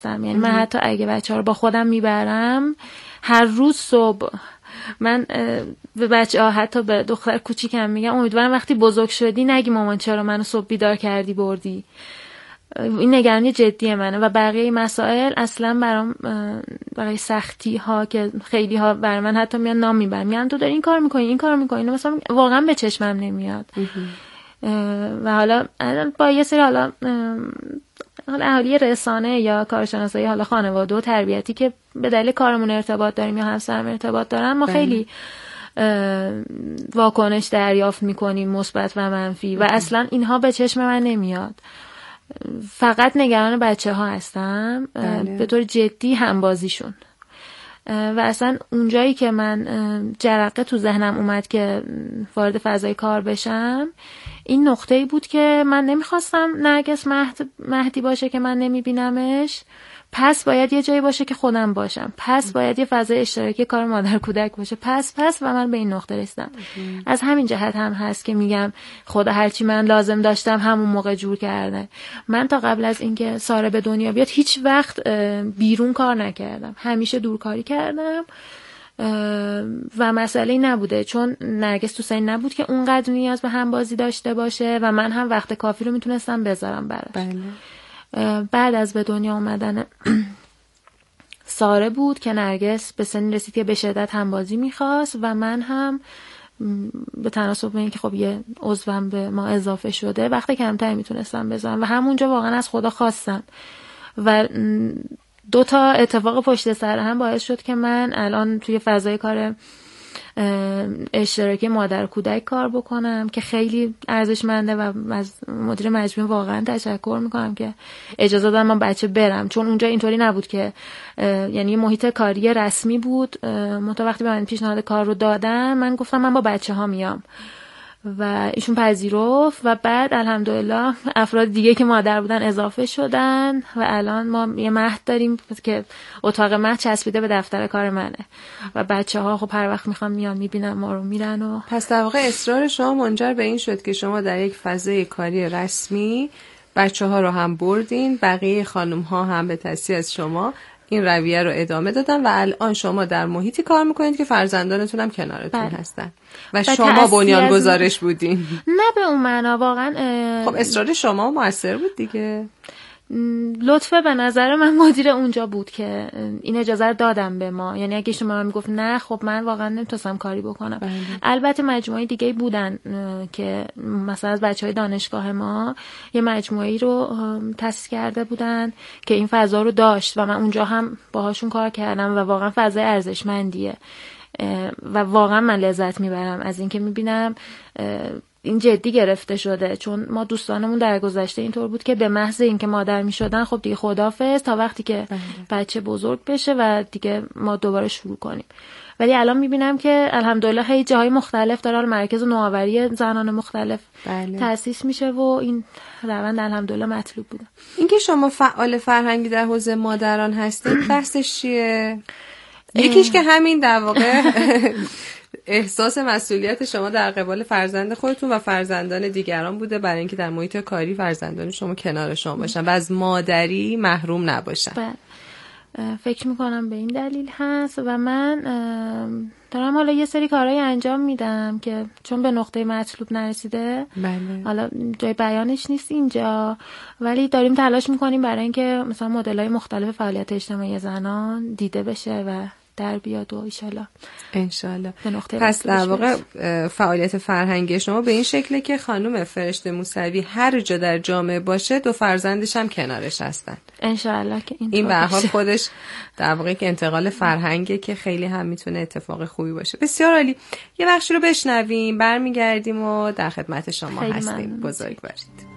نیستم. یعنی من حتی اگه بچه‌ها رو با خودم میبرم هر روز صبح من به بچه‌ها، حتی به دختر کوچیکم میگم امیدوارم وقتی بزرگ شدی نگی مامان چرا منو صبح بیدار کردی بردی. این نگرانی جدی منه و بقیه مسائل اصلا برام برای سختی ها که خیلی ها برای من حتی میان نام میبرن، میگن تو داری این کار میکنی این کار میکنی، مثلا واقعا به چشمم نمیاد. و حالا با یه سری حالا اهالی رسانه یا کارشناسای حالا خانواده و تربیتی که به دلیل کارمون ارتباط داریم یا همسرم ارتباط دارن، ما خیلی واکنش دریافت میکنیم مثبت و منفی و اصلا اینها به چشم من نمیاد. فقط نگران بچه ها هستم به طور جدی، همبازیشون. و اصلا اونجایی که من جرقه تو ذهنم اومد که وارد فضای کار بشم، این نقطه‌ای بود که من نمیخواستم نرگس مهدی باشه که من نمیبینمش، پس باید یه جایی باشه که خودم باشم، پس باید یه فضای اشتراکی کار مادر کودک باشه، پس و من به این نقطه رسیدم. از همین جهت هم هست که میگم خدا هرچی من لازم داشتم همون موقع جور کرده. من تا قبل از اینکه ساره به دنیا بیاد هیچ وقت بیرون کار نکردم، همیشه دورکاری کردم و مسئله نبوده، چون نرگس تو سن نبود که اونقدر نیاز به همبازی داشته باشه و من هم وقت کافی رو میتونستم بذارم براش. بعد از به دنیا اومدن ساره بود که نرگس به سن رسید که به شدت همبازی میخواست و من هم به تناسب به این که خب یه عضوم به ما اضافه شده وقت کمتر میتونستم بذارم و همونجا واقعا از خدا خواستم و 2 تا اتفاق پشت سر هم باعث شد که من الان توی فضای کار اشتراکی مادر کودک کار بکنم که خیلی ارزشمنده و از مدیر مجموعه واقعا تشکر میکنم که اجازه دادن من بچه برم، چون اونجا اینطوری نبود که یعنی محیط کاری رسمی بود. وقتی به من پیشنهاد کار رو دادن من گفتم من با بچه ها میام و ایشون پذیرفت و بعد الحمدلله افراد دیگه که مادر بودن اضافه شدن و الان ما یه مهد داریم که اتاق مهد چسبیده به دفتر کار منه و بچه ها خب هر وقت میخوام میان میبینن ما رو میرن. و پس در واقع اصرار شما منجر به این شد که شما در یک فضای کاری رسمی بچه ها رو هم بردین، بقیه خانم ها هم به تصحیح از شما این رویه رو ادامه دادن و الان شما در محیطی کار میکنید که فرزندانتون هم کنارتون هستن و شما بنیانگذارش بودین. نه به اون معنا، واقعا خب اصرار شما موثر بود دیگه. لطفه به نظر من مدیر اونجا بود که این اجازه رو دادم به ما، یعنی اگه شما من میگفت نه خب من واقعا نمیتونستم کاری بکنم. البته مجموعه دیگه بودن که مثلا از بچهای دانشگاه ما یه مجموعه‌ای رو تأسیس کرده بودن که این فضا رو داشت و من اونجا هم باهاشون کار کردم و واقعا فضای ارزشمندیه و واقعا من لذت میبرم از اینکه میبینم این جدی گرفته شده، چون ما دوستانمون در گذشته اینطور بود که به محض اینکه مادر میشدن خب دیگه خداحافظ تا وقتی که بچه بزرگ بشه و دیگه ما دوباره شروع کنیم. ولی الان میبینم که الحمدلله هی جاهای مختلف داره مرکز نوآوری زنان مختلف تأسیس میشه و این روند الحمدلله مطلوب بوده. اینکه شما فعال فرهنگی در حوزه مادران هستید بحثش چیه؟ یکیش که همین در واقع احساس مسئولیت شما در قبال فرزند خودتون و فرزندان دیگران بوده برای اینکه در محیط کاری فرزندان شما کنار شما باشن و از مادری محروم نباشن. فکر میکنم به این دلیل هست و من دارم حالا یه سری کارهای انجام میدم که چون به نقطه مطلوب نرسیده حالا جای بیانش نیست اینجا، ولی داریم تلاش میکنیم برای اینکه مثلا مدل‌های مختلف فعالیت اجتماعی زنان دیده بشه و در بیاد و انشالله. پس در واقع فعالیت فرهنگی شما به این شکله که خانم فرشته موسوی هر جا در جامعه باشه 2 فرزندش هم کنارش هستن انشالله که این به هر حال خودش در واقع که انتقال فرهنگه که خیلی هم میتونه اتفاق خوبی باشه. بسیار عالی. یه بخشی رو بشنویم برمیگردیم و در خدمت شما هستیم. بزرگوارید.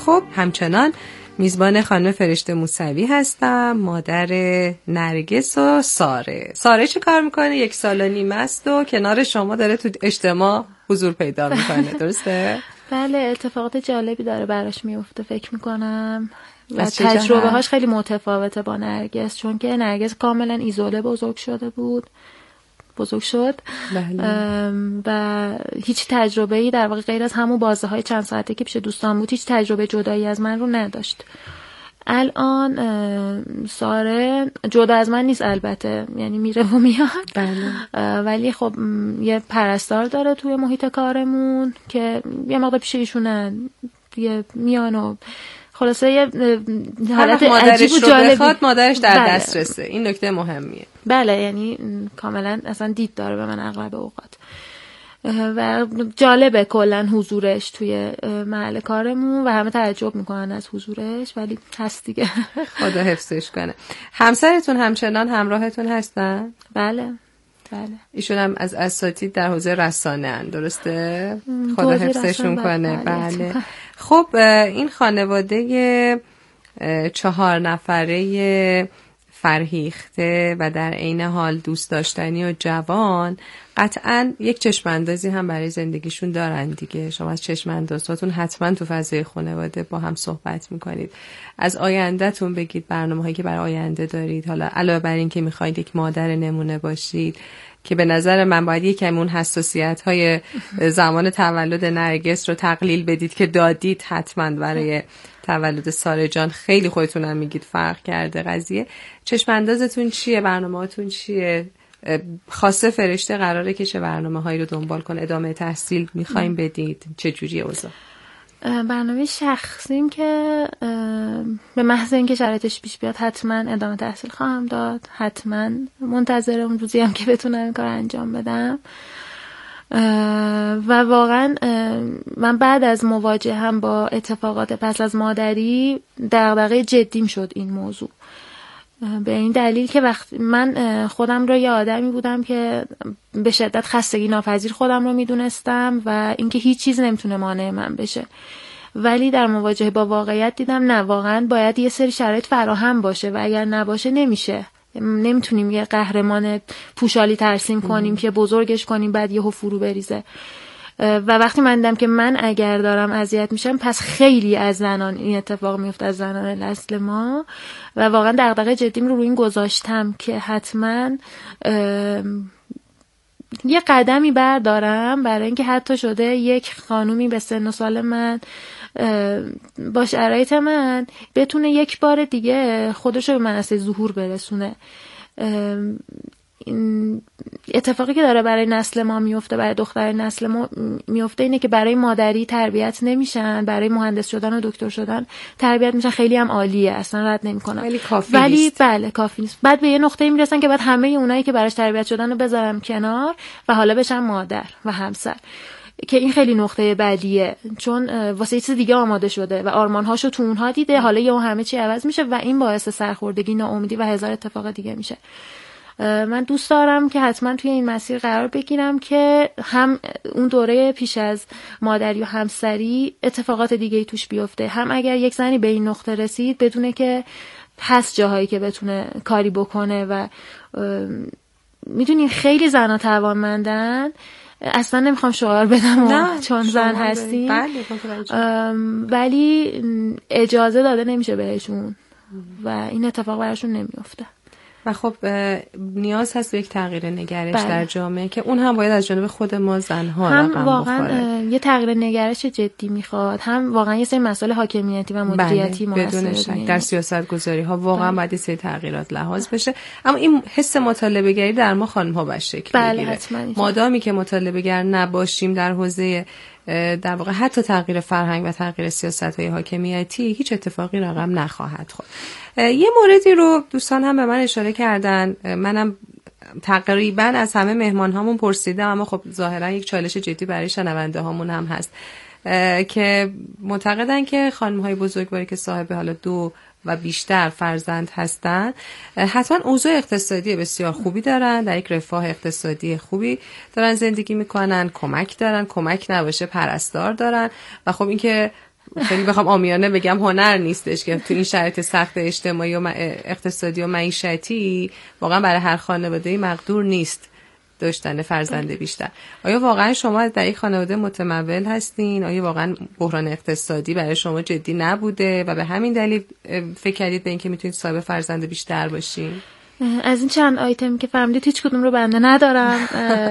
خب همچنان میزبان خانم فرشته موسوی هستم، مادر نرگس و ساره. ساره چه کار میکنه؟ 1 سال و نیم است و کنار شما داره تو اجتماع حضور پیدا میکنه، درسته؟ بله، اتفاقات جالبی داره براش میفته فکر میکنم و تجربه هاش خیلی متفاوته با نرگس، چون که نرگس کاملا ایزوله بزرگ شد و هیچ تجربه‌ای در واقع غیر از همون بازه های چند ساعته که پیش دوستان بود، هیچ تجربه جدایی از من رو نداشت. الان ساره جدا از من نیست البته، یعنی میره و میاد، ولی خب یه پرستار داره توی محیط کارمون که یه موقع پیش ایشونن، یه میان و خلاصه یه حالت عجیب و جالبی بخواد مادرش در دسترسه. این نکته مهمیه. بله، یعنی کاملا اصلا دید داره به من اغلب اوقات و جالبه کلا حضورش توی محل کارمون و همه تعجب میکنن از حضورش، ولی هست دیگه. خدا حفظش کنه. همسرتون همچنان همراهتون هستن؟ بله. ایشون هم از اساتید در حوزه رسانه ان، درسته؟ خدا حفظشون کنه. بله. خب این خانواده 4 نفره فرهیخته و در عین حال دوست داشتنی و جوان قطعاً یک چشم اندازی هم برای زندگیشون دارن دیگه. شما از چشم اندازاتون حتما تو فضای خانواده با هم صحبت میکنید. از آیندهتون بگید، برنامه‌هایی که برای آینده دارید، حالا علاوه بر این که میخواید یک مادر نمونه باشید که به نظر من باید یکم اون حساسیت‌های زمان تولد نرگس رو تقلیل بدید که دادید حتما برای تولد ساره جان. خیلی خودتونم میگید فرق کرده قضیه. چشم اندازتون چیه؟ برنامه‌هاتون چیه؟ خاصه فرشته قراره که چه برنامه‌هایی رو دنبال کنه؟ ادامه تحصیل می‌خوایم بدید؟ چه جوریه اوضاع؟ برنامه شخصیم که به محض اینکه شرایطش پیش بیاد حتما ادامه تحصیل خواهم داد. حتما منتظر اون روزی هم که بتونم این کار انجام بدم. و واقعا من بعد از مواجهه هم با اتفاقات پس از مادری دغدغه جدیم شد این موضوع، به این دلیل که وقتی من خودم رو یه آدمی بودم که به شدت خستگی ناپذیر خودم رو میدونستم و اینکه هیچ چیز نمیتونه مانع من بشه، ولی در مواجهه با واقعیت دیدم نه، واقعا باید یه سری شرایط فراهم باشه و اگر نباشه نمیشه. نمیتونیم یه قهرمان پوشالی ترسیم کنیم که بزرگش کنیم بعد یهو فرو بریزه. و وقتی من دیدم که من اگر دارم اذیت میشم پس خیلی از زنان این اتفاق میفته، از زنان نسل ما، و واقعا دغدغه جدیم رو این گذاشتم که حتما یه قدمی بردارم برای اینکه حتی شده یک خانومی به سن و سال من با شرایط من بتونه یک بار دیگه خودشو به منصه ظهور برسونه. اتفاقی که داره برای نسل ما میفته، برای دختر نسل ما میفته اینه که برای مادری تربیت نمیشن، برای مهندس شدن و دکتر شدن تربیت میشن. خیلی هم عالیه، اصلا رد نمیکنم، ولی بله کافی نیست. بعد به یه نقطه‌ای میرسن که بعد همه اونایی که براش تربیت شدن رو بذارم کنار و حالا بشن مادر و همسر، که این خیلی نقطه بعدیه، چون واسه چیز دیگه آماده شده و آرمان‌هاشو تو اونها دیده، حالا یهو همه چی عوض میشه و این باعث سرخوردگی، ناامیدی و هزار اتفاق دیگه میشه. من دوست دارم که حتما توی این مسیر قرار بگیرم که هم اون دوره پیش از مادری و همسری اتفاقات دیگه‌ای توش بیفته، هم اگر یک زنی به این نقطه رسید بدونه که هست جاهایی که بتونه کاری بکنه و میدونین خیلی زنا توانمندن. اصلا نمیخوام شعار بدم چون زن هستیم، ولی اجازه داده نمیشه بهشون و این اتفاق براشون نمیفته. و خب نیاز هست به یک تغییر نگرش در جامعه که اون هم باید از جانب خود ما زنها رقم بخوره. هم واقعا یه تغییر نگرش جدی میخواد، هم واقعا یه سری مسائل حاکمیتی و مدیریتی بدون شک در سیاست گذاری ها واقعا باید یه سری تغییرات لحاظ بشه. اما این حس مطالبه گری در ما خانم ها باید شکل بگیره. مادامی که مطالبه گر نباشیم در حوزه در واقع حتی تغییر فرهنگ و تغییر سیاست‌های حاکمیتی، هیچ اتفاقی رقم نخواهد خورد. یه موردی رو دوستان هم به من اشاره کردن، منم تقریبا از همه مهمان هامون پرسیدم، اما خب ظاهرا یک چالش جدی برای شنونده هامون هم هست که معتقدن که خانم های بزرگواری که صاحب حالا 2 و بیشتر فرزند هستن حتما اوضاع اقتصادی بسیار خوبی دارن، در یک رفاه اقتصادی خوبی دارن زندگی میکنن، کمک دارن، کمک نباشه پرستار دارن و خب این که خیلی بخوام عامیانه بگم هنر نیستش که تو این شرایط سخت اجتماعی و اقتصادی و معیشتی واقعا برای هر خانواده مقدور نیست داشتن فرزند بیشتر. آیا واقعا شما در یک خانواده متمول هستین؟ آیا واقعا بحران اقتصادی برای شما جدی نبوده و به همین دلیل فکر کردید به اینکه میتونید صاحب فرزند بیشتر باشین؟ از این چند آیتم که فهمیدید هیچ کدوم رو بنده ندارم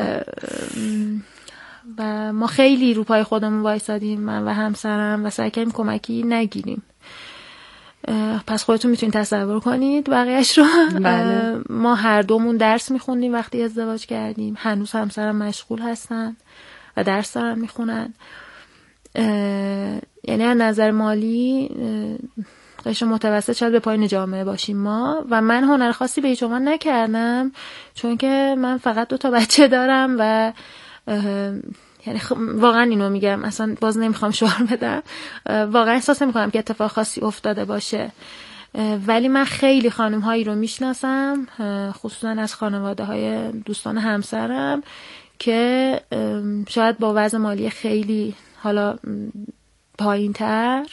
و ما خیلی رو پای خودمون وایسادیم، من و همسرم، و سعی کردیم کمکی نگیریم. پس خودتون میتونید تصور کنید بقیه‌اش رو. بله. ما هر دومون درس میخوندیم وقتی ازدواج کردیم. هنوز همسرم مشغول هستن و درس دارن میخونن. یعنی از نظر مالی قشر متوسط شاید به پایین جامعه باشیم ما، و من هنر خاصی به هیچ عنوان نکردم چون که من فقط 2 بچه دارم و یعنی واقعا اینو میگم، اصلا باز نمیخوام شعار بدم، واقعا احساس نمیکنم که اتفاق خاصی افتاده باشه. ولی من خیلی خانم هایی رو میشناسم، خصوصا از خانواده های دوستان همسرم، که شاید با وضع مالی خیلی حالا پایین تر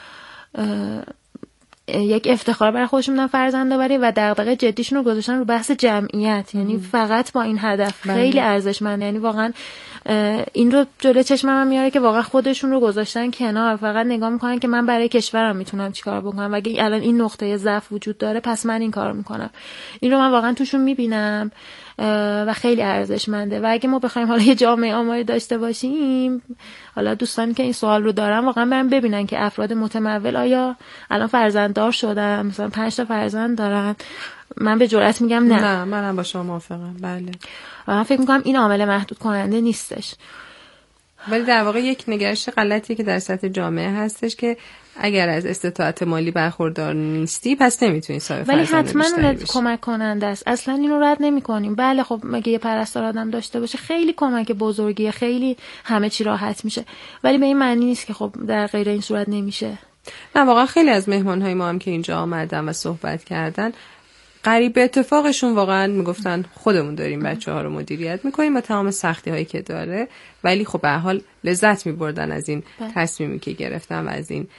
یک افتخار برای خودشون میدن فرزند آوری و دغدغه جدیشون رو گذاشتن رو بحث جمعیت، یعنی فقط با این هدف. خیلی ارزشمنده، یعنی واقعا این رو جلوی چشمم میاره که واقعا خودشون رو گذاشتن کنار، فقط نگاه میکنن که من برای کشورم میتونم چیکار بکنم و اگه الان این نقطه ضعف وجود داره پس من این کارو میکنم. این رو من واقعا توشون میبینم و خیلی ارزشمنده. و اگه ما بخوایم حالا یه جامعه آماری داشته باشیم، حالا دوستانی که این سوال رو دارن واقعا برن ببینن که افراد متمول آیا الان فرزنددار شدن، مثلا 5 تا فرزند دارن. من به جرئت میگم نه. منم با شما موافقم. بله. من فکر میکنم این عامل محدود کننده نیستش، ولی در واقع یک نگرش غلطی که در سطح جامعه هستش که اگر از استطاعت مالی برخوردار نیستی پس نمیتونی صاحب فرزند بیشتری بشی. ولی حتما اون کمک کننده است، اصلا اینو رد نمیکنیم. بله خب مگه یه پرستار آدم داشته باشه خیلی کمک بزرگیه، خیلی همه چی راحت میشه، ولی به این معنی نیست که خب در غیر این صورت نمیشه. نه واقعا خیلی از مهمانهای ما هم که اینجا آمدن و صحبت کردن قریب به اتفاقشون واقعا میگفتن خودمون داریم بچه‌ها رو مدیریت میکنیم و تمام سختی هایی که داره، ولی خب به هر حال لذت میبردن از این تصمیمی که گرفتن و از این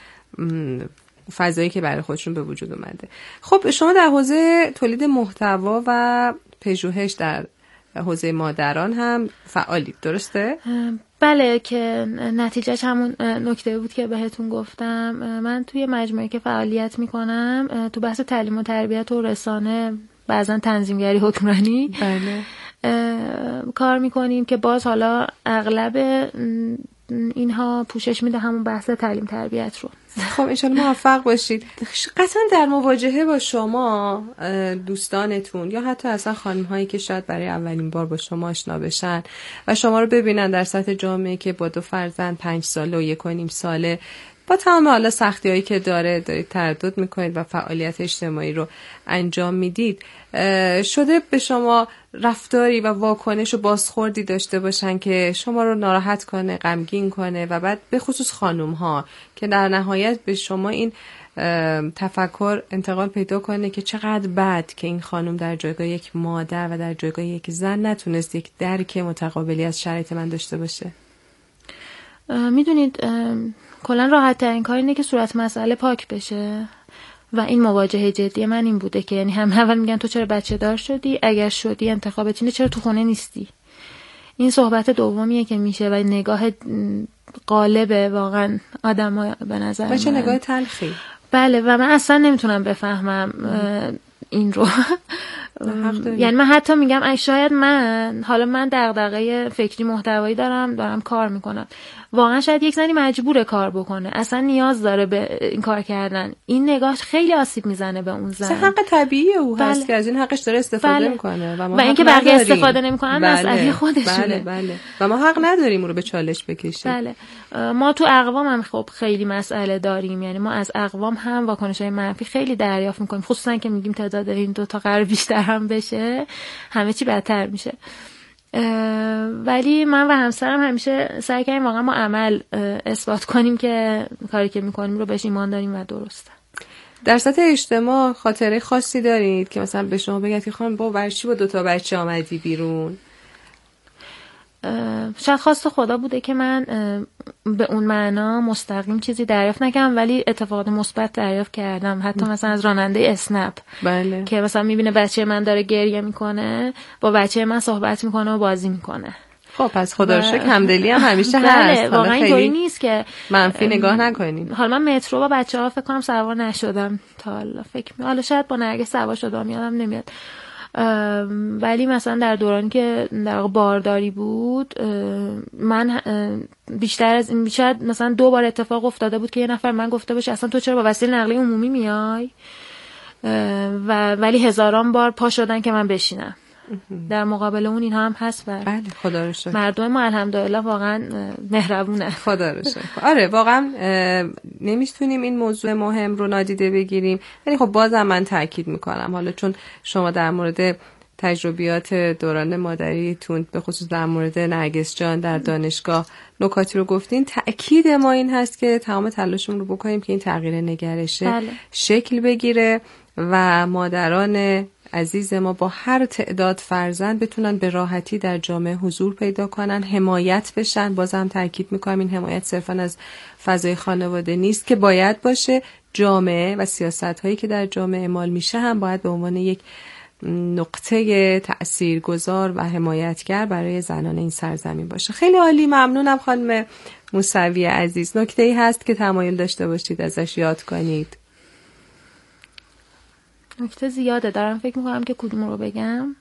فضایی که برای خودشون به وجود اومده. خب شما در حوزه تولید محتوا و پژوهش در حوزه مادران هم فعالید، درسته؟ بله، که نتیجهش همون نکته بود که بهتون گفتم. من توی مجموعه که فعالیت میکنم تو بحث تعلیم و تربیت و رسانه، بعضا تنظیمگری حکمرانی، بله، کار میکنیم که باز حالا اغلب اینها پوشش میده همون بحث تعلیم تربیت رو. خب انشالله موفق باشید. قطعا در مواجهه با شما دوستانتون یا حتی اصلا خانم هایی که شاید برای اولین بار با شما آشنا بشن و شما رو ببینن در سطح جامعه که با 2 فرزند 5 ساله و 1.5 ساله با تمام حالا سختی هایی که دارید تردد میکنید و فعالیت اجتماعی رو انجام میدید، شده به شما رفتاری و واکنش و بازخوردی داشته باشن که شما رو ناراحت کنه، غمگین کنه و بعد به خصوص خانم ها که در نهایت به شما این تفکر انتقال پیدا کنه که چقدر بد که این خانم در جایگاه یک مادر و در جایگاه یک زن نتونست یک درک متقابلی از شرایط من داشته باشه؟ میدونید کلا راحت ترین کار اینه که صورت مسئله پاک بشه و این مواجهه جدی من این بوده که یعنی هم اول میگن تو چرا بچه دار شدی، اگر شدی انتخابت اینه چرا تو خونه نیستی. این صحبت دومیه که میشه و نگاه غالب واقعا آدم‌ها به نظر من. چه نگاه تلخی. بله و من اصلا نمیتونم بفهمم این رو. یعنی من حتی میگم شاید من دغدغه فکری محتوایی دارم کار میکنم. واقعا شاید یک زنی مجبوره کار بکنه، اصلا نیاز داره به این کار کردن. این نگاه خیلی آسیب میزنه به اون زن. حق طبیعی او هست که از این حقش داره استفاده میکنه و اینکه بقیه استفاده نمیکنن مسئله خودشونه. بله. و ما حق نداریم اون رو به چالش بکشیم. بله. ما تو اقوام هم خب خیلی مسئله داریم، یعنی ما از اقوام هم واکنش‌های منفی خیلی دریافت میکنیم، خصوصا که میگیم تعداد این 2 تا قرار بیشتر هم بشه همه چی بدتر میشه. ولی من و همسرم همیشه سعی کردیم واقعا ما عمل اثبات کنیم که کاری که میکنیم رو بهش ایمان داریم و درسته. در سطح اجتماع خاطره خاصی دارید که مثلا به شما بگید که خانم برای چی با 2 تا بچه آمدی بیرون؟ شاید خواست خدا بوده که من به اون معنا مستقیم چیزی دریافت نکردم، ولی اتفاقات مثبت دریافت کردم. حتی مثلا از راننده اسنپ بله. که مثلا میبینه بچه من داره گریه میکنه، با بچه من صحبت میکنه و بازی میکنه. خب پس خدا رو شکر همدلی هم همیشه بله، هست. واقعا اینطوری نیست که منفی نگاه نکنین. حالا من مترو با بچه‌ها فکر کنم سوار نشدم تا حالا، حالا شاید با نرگس سوار شدم، یادم نمیاد. ولی مثلا در دورانی که در واقع بارداری بود، من بیشتر از این شاید مثلا 2 بار اتفاق افتاده بود که یه نفر من گفته باشه اصلا تو چرا با وسیله نقلیه عمومی میای، ولی هزاران بار پا شدن که من بشینم. در مقابل اون اینها هم هست و بله خدا رو شکر مردم ما الحمدلله واقعا مهربونه. خدا رو شکر. آره واقعا نمیتونیم این موضوع مهم رو نادیده بگیریم، ولی خب بازم من تاکید میکنم، حالا چون شما در مورد تجربیات دوران مادریتون به خصوص در مورد نرگس جان در دانشگاه نکاتی رو گفتین، تأکید ما این هست که تمام تلاشمون رو بکنیم که این تغییر نگرشه شکل بگیره و مادران عزیز ما با هر تعداد فرزند بتونن به راحتی در جامعه حضور پیدا کنن، حمایت بشن. بازم تاکید میکنم این حمایت صرفا از فضای خانواده نیست که باید باشه، جامعه و سیاست هایی که در جامعه اعمال میشه هم باید به عنوان یک نقطه تأثیرگذار و حمایتگر برای زنان این سرزمین باشه. خیلی عالی، ممنونم خانم موسوی عزیز. نکته‌ای هست که تمایل داشته باشید ازش یاد کنید؟ نکته زیاده، دارم فکر میکنم که کدوم رو بگم.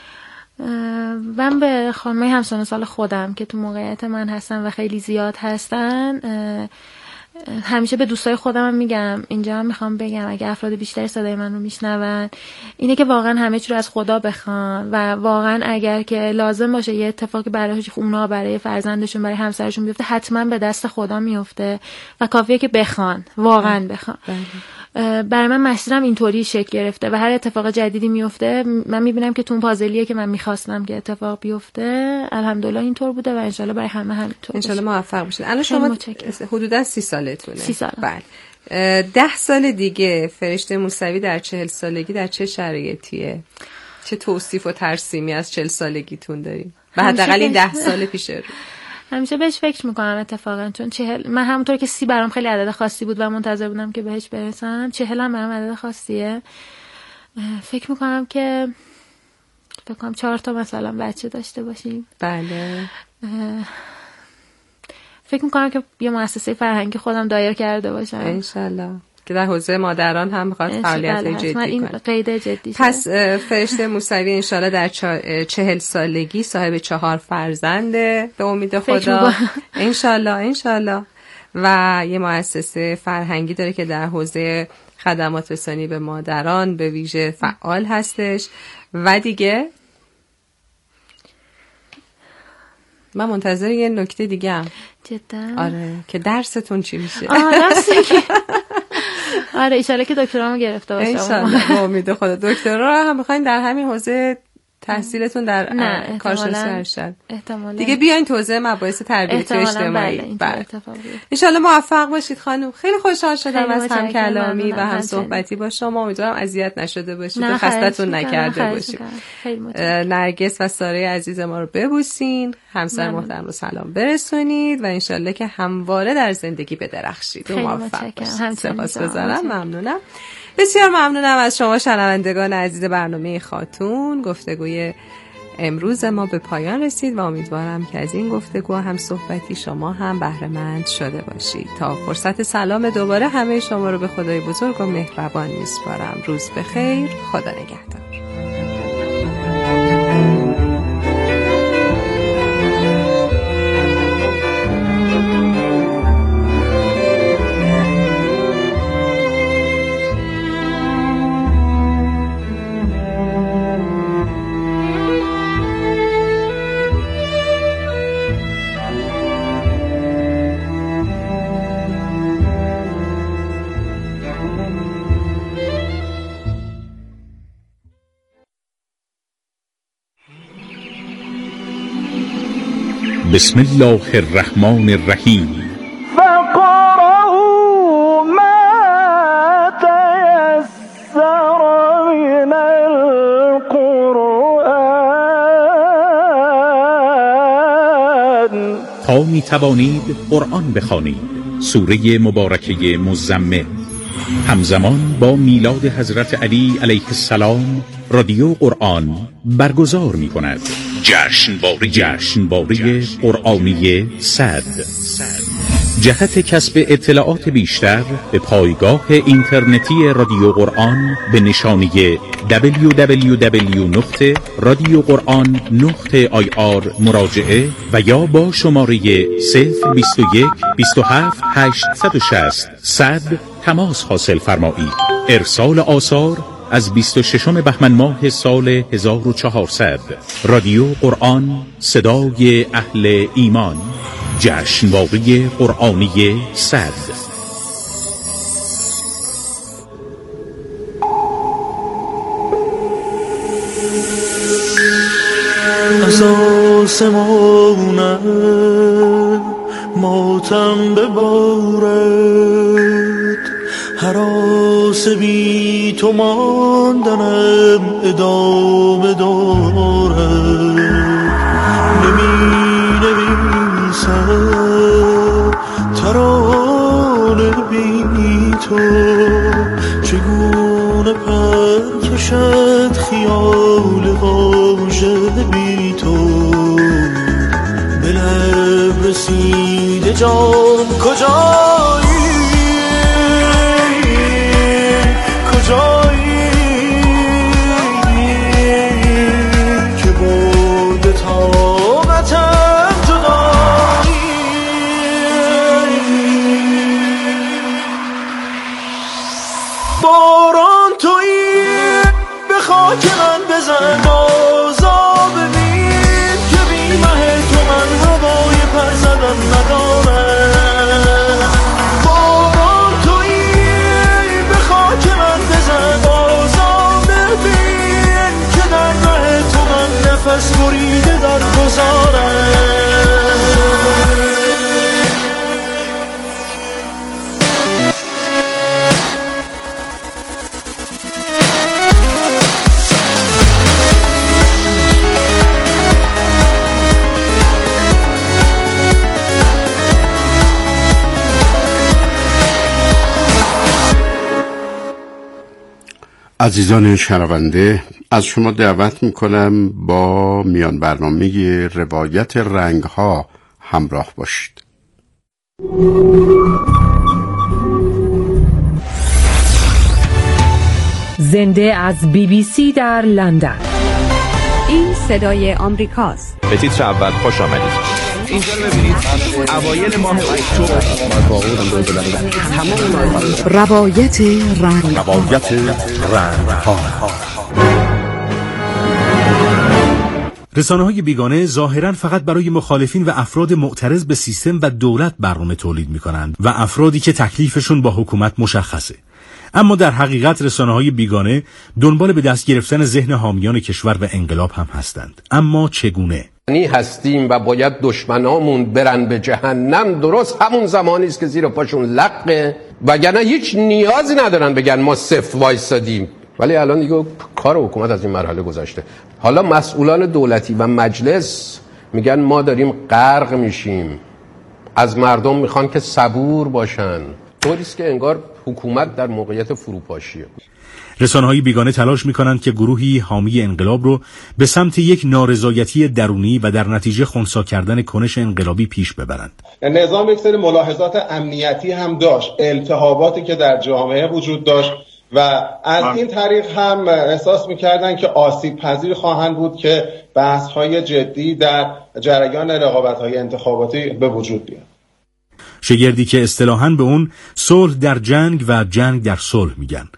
من به خانمای همسن سال خودم که تو موقعیت من هستن و خیلی زیاد هستن، همیشه به دوستای خودم هم میگم، اینجا هم میخوام بگم اگه افراد بیشتری صدای من رو میشنون، اینه که واقعا همه چی رو از خدا بخوان و واقعا اگر که لازم باشه یه اتفاقی برای اونا، برای فرزندشون، برای همسرشون بیفته، حتما به دست خدا میفته و کافیه که بخوان، واقعا بخوان. برای من مسیرم اینطوری شکل گرفته و هر اتفاق جدیدی میفته من میبینم که تو اون پازلیه که من میخواستم که اتفاق بیفته الحمدلله اینطور بوده و انشالله برای همه همینطور انشالله موفق باشید. الان شما حدودا 30 سالتونه. 30 سال. بله. 10 سال دیگه فرشته موسوی در 40 سالگی در چه شرایطیه؟ چه توصیف و ترسیمی از 40 سالگیتون داریم؟ به حداقل این 10 سال پیش رو. همیشه بهش فکر میکنم اتفاقا، چون 40 من همونطور که 30 برام خیلی عدد خاصی بود و منتظر بودم که بهش برسم، 40 هم برام عدد خاصیه. فکر میکنم که 4 تا مثلا بچه داشته باشیم. بله. فکر میکنم که یه مؤسسه فرهنگی خودم دایر کرده باشم انشالله، که در حوزه مادران هم میخواد فعالیت جدی کنه. این قید جدی شد. پس فرشته موسوی انشالله در 40 سالگی صاحب 4 فرزنده به امید خدا. انشالله. و یه مؤسسه فرهنگی داره که در حوزه خدمات رسانی به مادران به ویژه فعال هستش. و دیگه من منتظر یه نکته دیگه هم. جدا؟ آره، که درستون چی میشه؟ آره ایشالا که دکترامو گرفته باشم. انشالله، با امید خدا. دکترا هم میخواین در همین حوزه تحصیلتون در کارشناسی ارشد دیگه بیاین توزیع مباحث تربیتی اجتماعی. بله. انشالله موفق باشید خانم. خیلی خوشحال شدم از هم کلامی و هم صحبتی با شما. امیدوارم اذیت نشده باشید و خستتون نکرده باشید. نرگس و ساره عزیز ما رو ببوسین، همسر محترم رو سلام برسونید و انشالله که همواره در زندگی بدرخشید و موفق باشید. سپاسگزارم، ممنونم. بسیار ممنونم از شما شنوندگان عزیز برنامه خاتون. گفتگوی امروز ما به پایان رسید و امیدوارم که از این گفتگو هم صحبتی شما هم بهره مند شده باشید. تا فرصت سلام دوباره همه شما رو به خدای بزرگ و مهربان میسپارم. روز بخیر، خدا نگهدار. بسم الله الرحمن الرحیم. فقرأوا ما تيسر من القرآن شبها می توانید قرآن بخوانید. سوره مبارکه مزمل. همزمان با میلاد حضرت علی علیه السلام رادیو قرآن برگزار می کند جشنواره قرآنی صد. جهت کسب اطلاعات بیشتر به پایگاه اینترنتی رادیو قرآن به نشانی www.radioquran.ir مراجعه و یا با شماره 021 27 860 100 تماس حاصل فرمایید. ارسال آثار از 26 بهمن ماه سال 1400. رادیو قرآن، صدای اهل ایمان. جشنواره قرآنی صد. از آسمانم ماتم ببارد، هراس بی تو ماندنم ادامه دارد. ترانه بی تو چگونه پر کشد خیال واژه بی تو. به لب رسیده جان کجایی که برده طاقتم جدایی. باران تویی به خاک من بزن، بازا ببین که بی مه تو من هوای پر زدن ندارم. باران تویی به خاک من بزن، بازا ببین که در مه تو من نفس بریده در گذارم. عزیزان شنونده، از شما دعوت میکنم با میان برنامه روایت رنگ‌ها همراه باشید. زنده از BBC در لندن. این صدای آمریکاست. به تیتر اول خوش آمدید. اینجا رو ببینید، اوایل ماه اکتبر روایت رنگ‌ها. رسانه‌های بیگانه ظاهراً فقط برای مخالفین و افراد معترض به سیستم و دولت برنامه تولید می‌کنند و افرادی که تکلیفشون با حکومت مشخصه. اما در حقیقت رسانه‌های بیگانه دنبال به دست گرفتن ذهن حامیان کشور و انقلاب هم هستند. اما چگونه؟ هستیم و باید دشمنامون برن به جهنم درست همون زمانی است که زیر پاشون لقه، وگرنه هیچ نیازی ندارن بگن ما صفر وایسادیم. ولی الان دیگه کار حکومت از این مرحله گذشته. حالا مسئولان دولتی و مجلس میگن ما داریم غرق میشیم، از مردم میخوان که صبور باشن. طوریست که انگار حکومت در موقعیت فروپاشیه. رسانه‌های بیگانه تلاش می‌کنند که گروهی حامی انقلاب رو به سمت یک نارضایتی درونی و در نتیجه خنثی کردن کنش انقلابی پیش ببرند. نظام یک سری ملاحظات امنیتی هم داشت، التهاباتی که در جامعه وجود داشت و از این طریق هم احساس می‌کردند که آسیب پذیر خواهند بود که بحث‌های جدی در جریان رقابت‌های انتخاباتی به وجود بیاد. شگردی که اصطلاحاً به اون صلح در جنگ و جنگ در صلح میگن.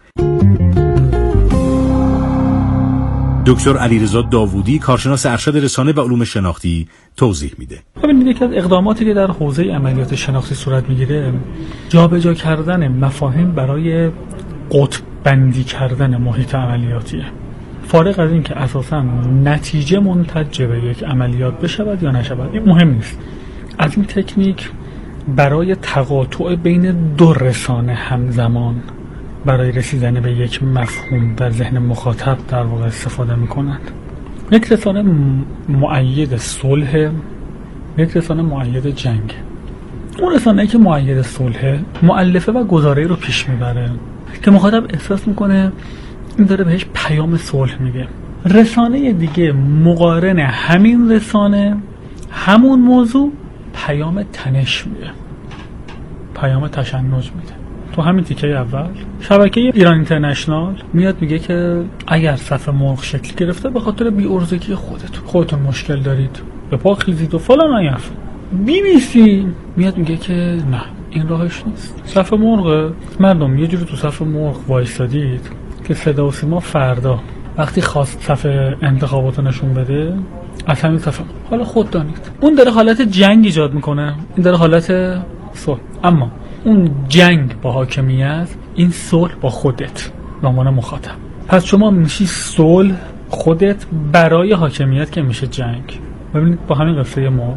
دکتر علیرضا داوودی، کارشناس ارشد رسانه و علوم شناختی، توضیح میده. ببینید، یکی از اقداماتی که در حوزه عملیات شناختی صورت میگیره جابجا کردن مفاهیم برای قطب بندی کردن محیط عملیاتیه. فارغ از این که اساساً نتیجه منتج به یک عملیات بشود یا نشود، این مهم نیست. از این تکنیک برای تقاطع بین دو رسانه همزمان برای رسیدن به یک مفهوم در ذهن مخاطب در واقع استفاده می‌کنند. یک رسانه مؤید صلح، یک رسانه مؤید جنگ. اون رسانه‌ای که مؤید صلح، مؤلفه و گزاره رو پیش میبره که مخاطب احساس میکنه این داره بهش پیام صلح میده. رسانه دیگه مقارن همین رسانه، همون موضوع، پیام تنش میده، پیام تشنج میده. تو همین تیکه اول شبکه ایران اینترنشنال میاد میگه که اگر صف مرغ شکل گرفته به خاطر بی‌عرضگی خودتون مشکل دارید، به پا خیزید و فلان ایف. BBC میاد میگه که نه، این راهش نیست. صف مرغ، مردم یه جوری تو صف مرغ وایسادید که صدا و سیما فردا وقتی خواست صف انتخاباتو نشون بده از همین صف، حالا خود دانید اون داره حالت جنگ ایجاد میکنه، این داره حالت صلح. اما اون جنگ با حاکمیت، این صلح با خودت به عنوان مخاطب. پس شما میشی صلح خودت برای حاکمیت که میشه جنگ. ببینید با همین قصه مرغ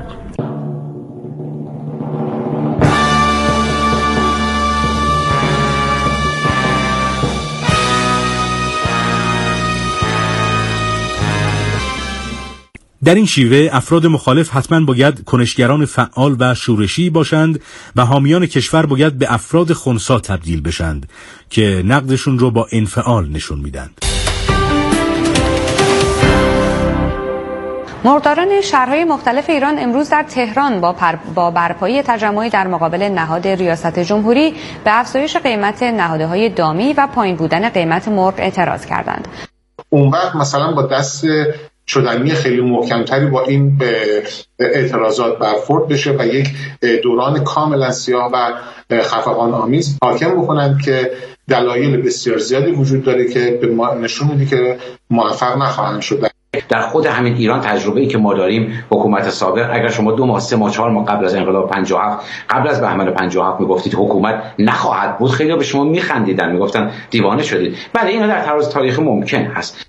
در این شیوه افراد مخالف حتما باید کنشگران فعال و شورشی باشند و حامیان کشور باید به افراد خنثی تبدیل بشند که نقدشون رو با انفعال نشون میدند. مرغداران شهرهای مختلف ایران امروز در تهران با برپایی تجمعی در مقابل نهاد ریاست جمهوری به افزایش قیمت نهادهای دامی و پایین بودن قیمت مرغ اعتراض کردند. اون وقت مثلا با دست شدنی خیلی محکمتری با این اعتراضات برخورد بشه و یک دوران کاملا سیاه و خفقان آمیز حاکم بکنند که دلایل بسیار زیادی وجود داره که به ما نشون میده که موفق نخواهند شد. در خود همین ایران تجربه‌ای که ما داریم، حکومت سابق، اگر شما 2 ماه 3 ماه 4 ماه قبل از انقلاب 57 قبل از بهمن 57 میگفتید حکومت نخواهد بود، خیلی به شما میخندیدن، میگفتن دیوانه شدید. بله، اینا در تراز تاریخی ممکن هست.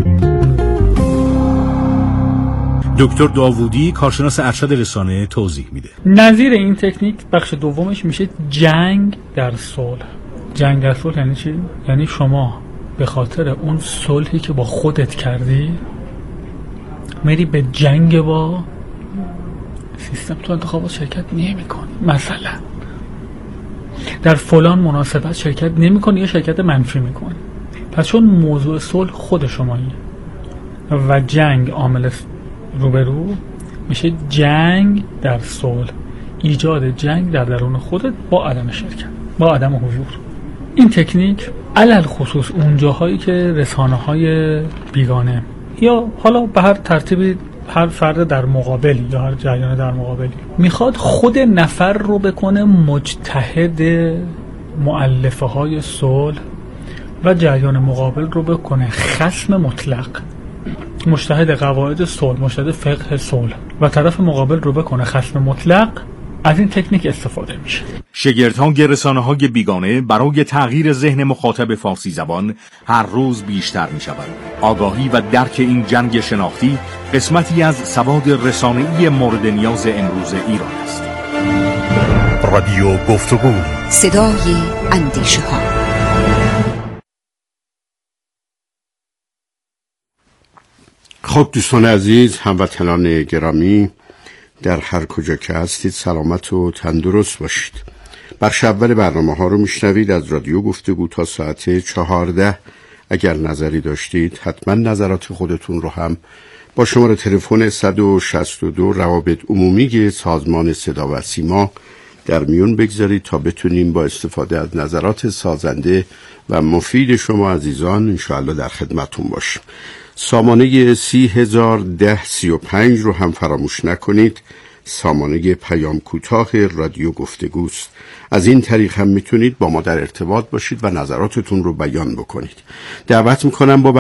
دکتر داوودی، کارشناس ارشد رسانه، توضیح میده. نظیر این تکنیک بخش دومش میشه جنگ در صلح. جنگ در صلح یعنی چی؟ یعنی شما به خاطر اون صلحی که با خودت کردی میری به جنگ با سیستم. تو انتخابات شرکت نمی‌کنی، مثلا در فلان مناسبت شرکت نمی‌کنی یا شرکت منفی می‌کنی. پس چون موضوع صلح خود شماییه و جنگ عامل روبرو، میشه جنگ در صلح، ایجاد جنگ در درون خودت با عدم شرکت، با عدم حضور. این تکنیک علل خصوص اون جاهایی که رسانه‌های بیگانه یا حالا به هر ترتیبی هر فرد در مقابلی یا هر جریان در مقابلی میخواد خود نفر رو بکنه مجتهد مؤلفه های صلح و جریان مقابل رو بکنه خصم مطلق، مجتهد قواعد صلح، مجتهد فقه صلح، و طرف مقابل رو بکنه خصم مطلق. از این تکنیک استفاده میشه. شگردهای رسانه‌های بیگانه برای تغییر ذهن مخاطب فارسی زبان هر روز بیشتر می‌شود. آگاهی و درک این جنگ شناختی قسمتی از سواد رسانه‌ای مورد نیاز امروز ایران است. رادیو گفتگو، صدای اندیشه‌ها. خب دوستان عزیز، هموطنان گرامی، در هر کجا که هستید سلامت و تندرست باشید. بخش اول برنامه ها رو میشنوید از رادیو گفتگو تا ساعت 14. اگر نظری داشتید حتما نظرات خودتون رو هم با شماره تلفن 162 روابط عمومی سازمان صدا و سیما در میون بگذارید تا بتونیم با استفاده از نظرات سازنده و مفید شما عزیزان انشاءالله در خدمتون باشیم. سامانه 301035 رو هم فراموش نکنید. سامانه پیام کوتاه رادیو گفتگوست. از این طریق هم میتونید با ما در ارتباط باشید و نظراتتون رو بیان بکنید. دعوت میکنم با